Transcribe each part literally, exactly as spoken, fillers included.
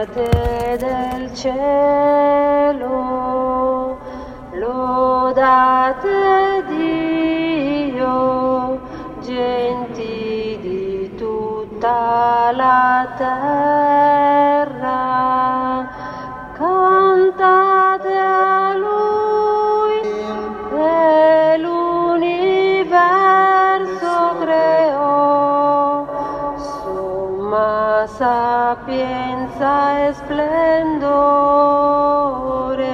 lodate del cielo, lodate Dio, genti di tutta la terra, cantate a Lui che l'universo creò, somma sapienza e splendore.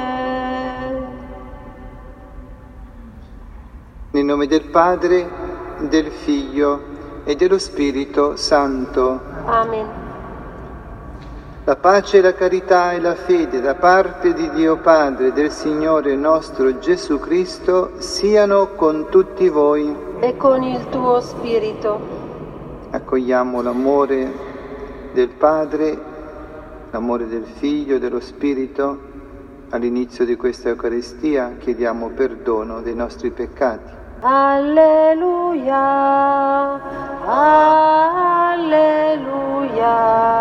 Nel nome del Padre, del Figlio e dello Spirito Santo. Amen. La pace, la carità e la fede da parte di Dio Padre e del Signore nostro Gesù Cristo siano con tutti voi. E con il tuo spirito. Accogliamo l'amore del Padre, l'amore del Figlio e dello Spirito. All'inizio di questa Eucaristia chiediamo perdono dei nostri peccati. Alleluia, alleluia,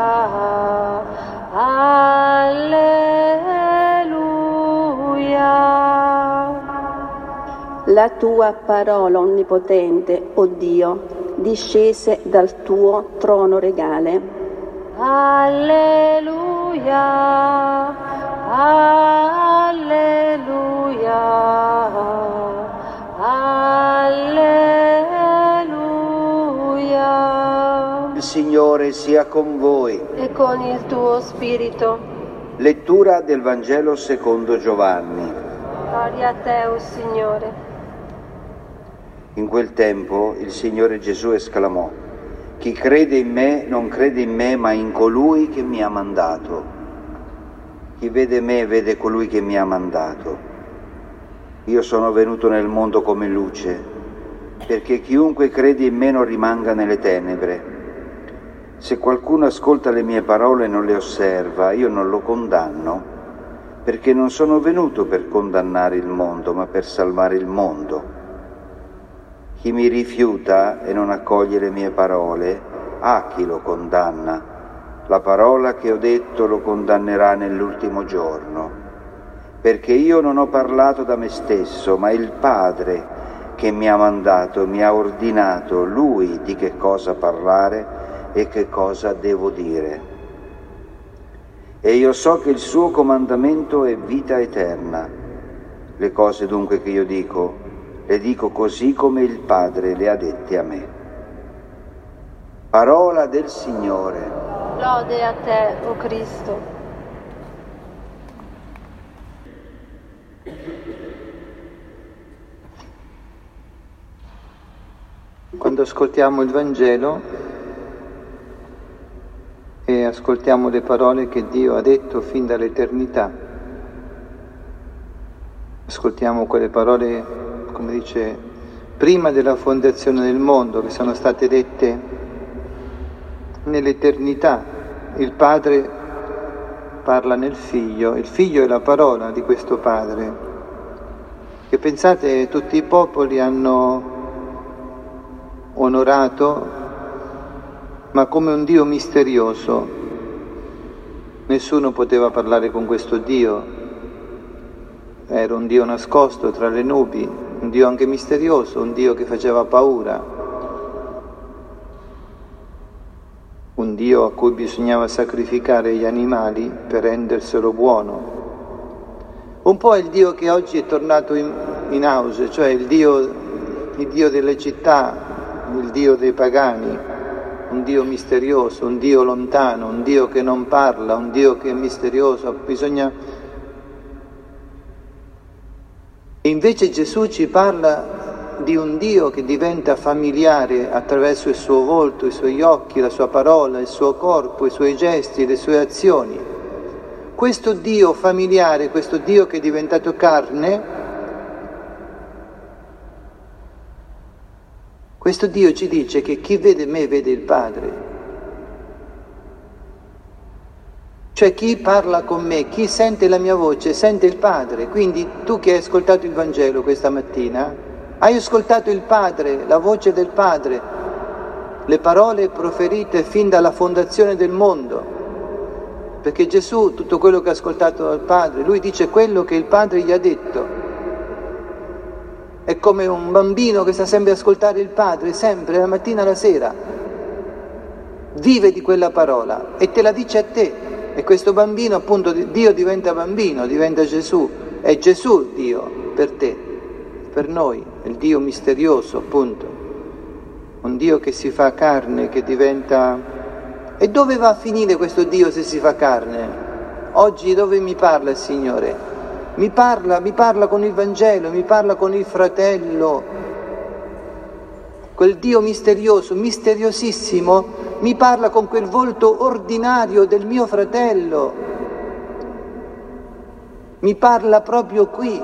alleluia. La tua parola onnipotente, o Dio, discese dal tuo trono regale. Alleluia, alleluia. Alleluia. Il Signore sia con voi. E con il tuo spirito. Lettura del Vangelo secondo Giovanni. Gloria a te, o Signore. In quel tempo il Signore Gesù esclamò: chi crede in me non crede in me, ma in colui che mi ha mandato. Chi vede me vede colui che mi ha mandato. Io sono venuto nel mondo come luce, perché chiunque crede in me non rimanga nelle tenebre. Se qualcuno ascolta le mie parole e non le osserva, io non lo condanno, perché non sono venuto per condannare il mondo, ma per salvare il mondo. Chi mi rifiuta e non accoglie le mie parole, ha chi lo condanna. La parola che ho detto lo condannerà nell'ultimo giorno. Perché io non ho parlato da me stesso, ma il Padre che mi ha mandato, mi ha ordinato Lui di che cosa parlare e che cosa devo dire. E io so che il suo comandamento è vita eterna. Le cose dunque che io dico, le dico così come il Padre le ha dette a me. Parola del Signore. Lode a te, o Cristo. Quando ascoltiamo il Vangelo e ascoltiamo le parole che Dio ha detto fin dall'eternità, ascoltiamo quelle parole, come dice, prima della fondazione del mondo, che sono state dette nell'eternità. Il Padre parla nel Figlio, il Figlio è la parola di questo Padre, che pensate tutti i popoli hanno onorato, ma come un Dio misterioso. Nessuno poteva parlare con questo Dio, era un Dio nascosto tra le nubi, un Dio anche misterioso, un Dio che faceva paura, un Dio a cui bisognava sacrificare gli animali per renderselo buono. Un po' il Dio che oggi è tornato in, in auge, cioè il Dio, il Dio delle città, il Dio dei pagani, un Dio misterioso, un Dio lontano, un Dio che non parla, un Dio che è misterioso. Bisogna... E invece Gesù ci parla di un Dio che diventa familiare attraverso il suo volto, i suoi occhi, la sua parola, il suo corpo, i suoi gesti, le sue azioni. Questo Dio familiare, questo Dio che è diventato carne, questo Dio ci dice che chi vede me vede il Padre. Cioè chi parla con me, chi sente la mia voce, sente il Padre. Quindi tu che hai ascoltato il Vangelo questa mattina, hai ascoltato il Padre, la voce del Padre, le parole proferite fin dalla fondazione del mondo. perché Gesù, tutto quello che ha ascoltato dal Padre, lui dice quello che il Padre gli ha detto. È come un bambino che sta sempre a ascoltare il Padre, sempre, la mattina e la sera. Vive di quella parola e te la dice a te. E questo bambino, appunto, Dio diventa bambino, diventa Gesù. È Gesù Dio per te, per noi, il Dio misterioso, appunto. Un Dio che si fa carne, che diventa... E dove va a finire questo Dio se si fa carne? Oggi dove mi parla il Signore? Mi parla, mi parla con il Vangelo, mi parla con il fratello. Quel Dio misterioso, misteriosissimo, mi parla con quel volto ordinario del mio fratello. Mi parla proprio qui.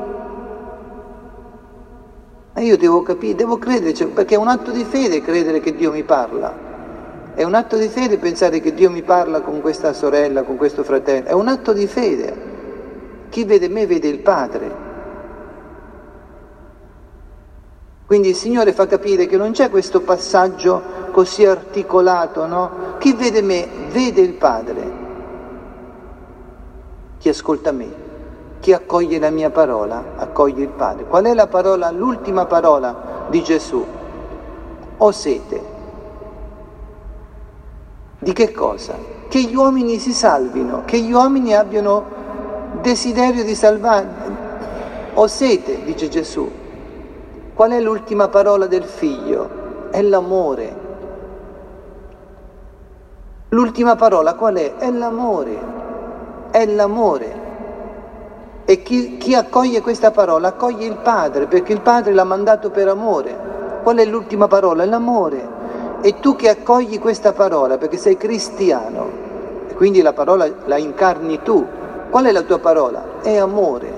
E io devo capire, devo credere, cioè, perché è un atto di fede credere che Dio mi parla. È un atto di fede pensare che Dio mi parla con questa sorella, con questo fratello. È un atto di fede. Chi vede me vede il Padre. Quindi il Signore fa capire che non c'è questo passaggio così articolato, no? Chi vede me vede il Padre. Chi ascolta me, chi accoglie la mia parola, accoglie il Padre. Qual è la parola, l'ultima parola di Gesù? Ho sete. Di che cosa? Che gli uomini si salvino, che gli uomini abbiano desiderio di salvare. Ho sete, dice Gesù. Qual è l'ultima parola del Figlio? È l'amore. L'ultima parola qual è? È l'amore. È l'amore. E chi, chi accoglie questa parola accoglie il Padre, perché il Padre l'ha mandato per amore. Qual è l'ultima parola? È l'amore. E tu che accogli questa parola, perché sei cristiano, e quindi la parola la incarni tu, qual è la tua parola? È amore.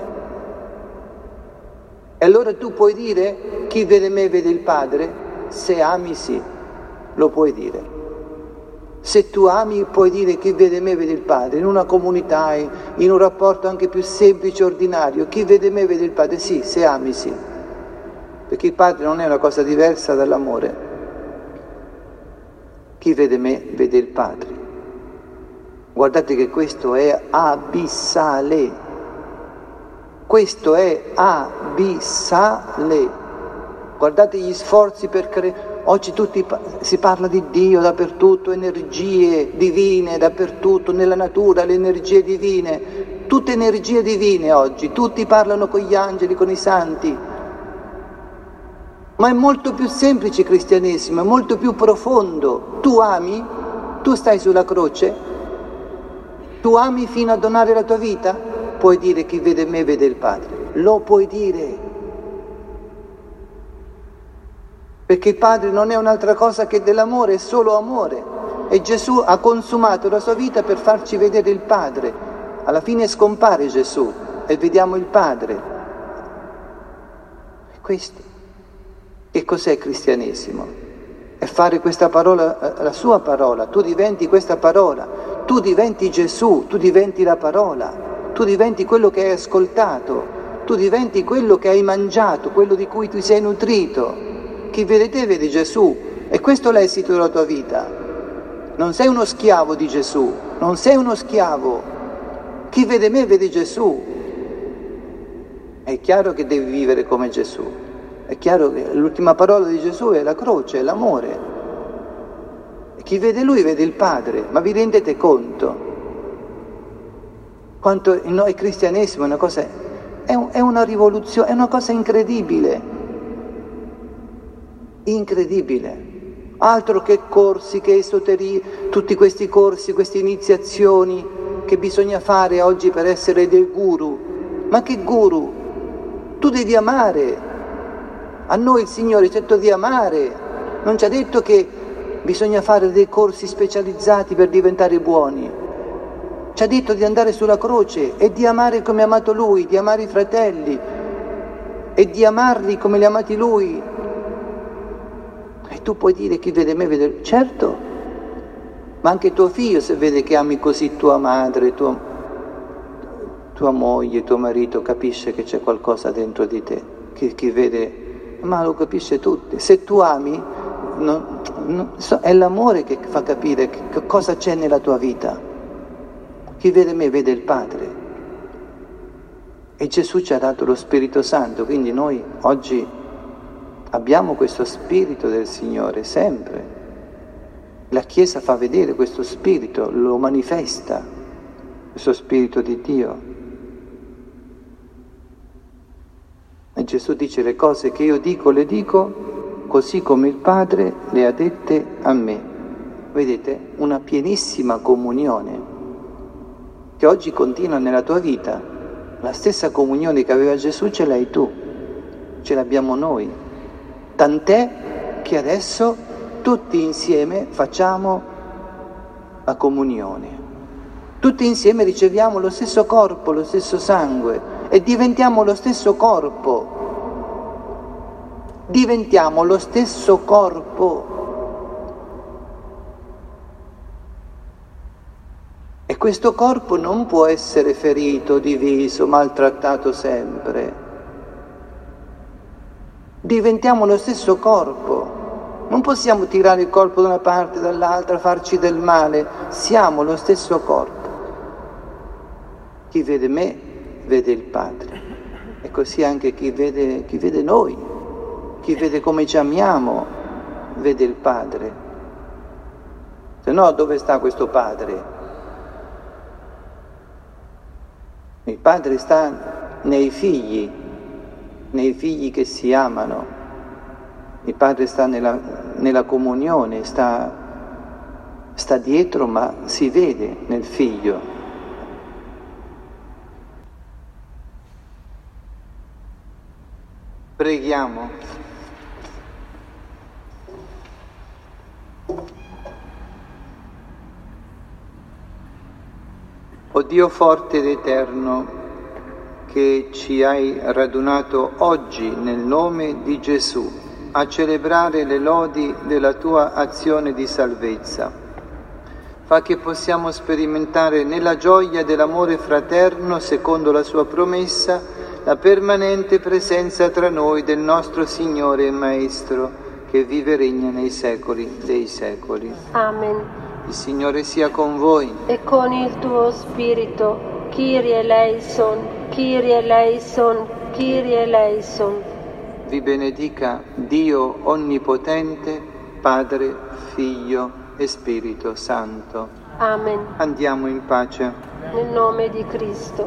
E allora tu puoi dire, chi vede me vede il Padre? Se ami sì, lo puoi dire. Se tu ami puoi dire chi vede me vede il Padre, in una comunità, in un rapporto anche più semplice, ordinario, chi vede me vede il Padre? Sì, se ami sì, perché il Padre non è una cosa diversa dall'amore. Chi vede me vede il Padre. Guardate che questo è abissale. Questo è abissale. Guardate gli sforzi per creare. Oggi tutti si parla di Dio dappertutto, energie divine dappertutto, nella natura le energie divine, tutte energie divine oggi, tutti parlano con gli angeli, con i santi. Ma è molto più semplice il cristianesimo, è molto più profondo. Tu ami? Tu stai sulla croce? Tu ami fino a donare la tua vita? Puoi dire chi vede me vede il Padre. Lo puoi dire. Perché il Padre non è un'altra cosa che dell'amore, è solo amore. E Gesù ha consumato la sua vita per farci vedere il Padre. Alla fine scompare Gesù e vediamo il Padre. È questo. Che cos'è il cristianesimo? È fare questa parola, la sua parola, tu diventi questa parola, tu diventi Gesù, tu diventi la parola, tu diventi quello che hai ascoltato, tu diventi quello che hai mangiato, quello di cui tu sei nutrito. Chi vede te vede Gesù, e questo è l'esito della tua vita. Non sei uno schiavo di Gesù, non sei uno schiavo. Chi vede me vede Gesù. È chiaro che devi vivere come Gesù. È chiaro che l'ultima parola di Gesù è la croce, è l'amore. E chi vede Lui vede il Padre. Ma vi rendete conto? Quanto in noi il cristianesimo è una cosa, è, un, è una rivoluzione, è una cosa incredibile. Incredibile. Altro che corsi, che esoteria, tutti questi corsi, queste iniziazioni che bisogna fare oggi per essere dei guru. Ma che guru? Tu devi amare. A noi il Signore ci ha detto di amare, non ci ha detto che bisogna fare dei corsi specializzati per diventare buoni. Ci ha detto di andare sulla croce e di amare come ha amato Lui, di amare i fratelli e di amarli come li ha amati Lui. E tu puoi dire chi vede me vede... Certo, ma anche tuo figlio se vede che ami così tua madre, tua, tua moglie, tuo marito, capisce che c'è qualcosa dentro di te, che chi vede... Ma lo capisce tutti. Se tu ami, non, non, è l'amore che fa capire che cosa c'è nella tua vita. Chi vede me vede il Padre. E Gesù ci ha dato lo Spirito Santo, quindi noi oggi abbiamo questo Spirito del Signore sempre. La Chiesa fa vedere questo Spirito, lo manifesta, questo Spirito di Dio. E Gesù dice: le cose che io dico le dico così come il Padre le ha dette a me. Vedete? Una pienissima comunione che oggi continua nella tua vita. La stessa comunione che aveva Gesù ce l'hai tu, ce l'abbiamo noi. Tant'è che adesso tutti insieme facciamo la comunione. Tutti insieme riceviamo lo stesso corpo, lo stesso sangue e diventiamo lo stesso corpo. Diventiamo lo stesso corpo. E questo corpo non può essere ferito, diviso, maltrattato sempre. Diventiamo lo stesso corpo. Non possiamo tirare il corpo da una parte e dall'altra, farci del male. Siamo lo stesso corpo. Chi vede me vede il Padre. E così anche chi vede, chi vede noi, chi vede come ci amiamo, vede il Padre. Se no, dove sta questo Padre? Il Padre sta nei figli, nei figli che si amano. Il Padre sta nella, nella comunione, sta, sta dietro, ma si vede nel Figlio. Preghiamo. O Dio forte ed eterno, che ci hai radunato oggi nel nome di Gesù a celebrare le lodi della tua azione di salvezza, fa che possiamo sperimentare nella gioia dell'amore fraterno, secondo la sua promessa, la permanente presenza tra noi del nostro Signore e Maestro, che vive e regna nei secoli dei secoli. Amen. Il Signore sia con voi. E con il tuo spirito, Kyrie eleison, Kyrie eleison, Kyrie eleison. Vi benedica Dio Onnipotente, Padre, Figlio e Spirito Santo. Amen. Andiamo in pace. Nel nome di Cristo.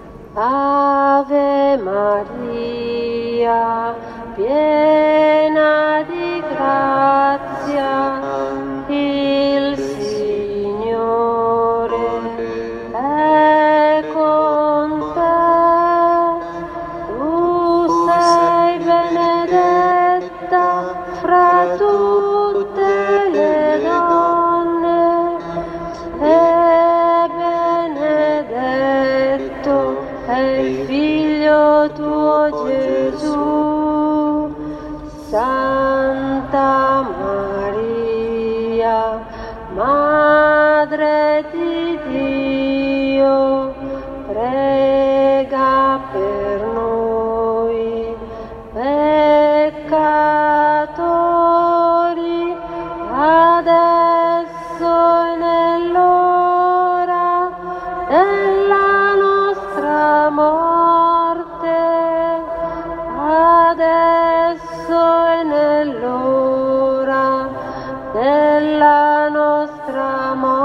Ave Maria, piena di grazia, il Signore è con te. Tu sei benedetta fra tutte le donne e benedetto è il Figlio tuo Gesù. Santa Maria, Madre di Dio, prega per noi peccatori, adesso e nell'ora della nostra morte, adesso e nell'ora della nostra morte.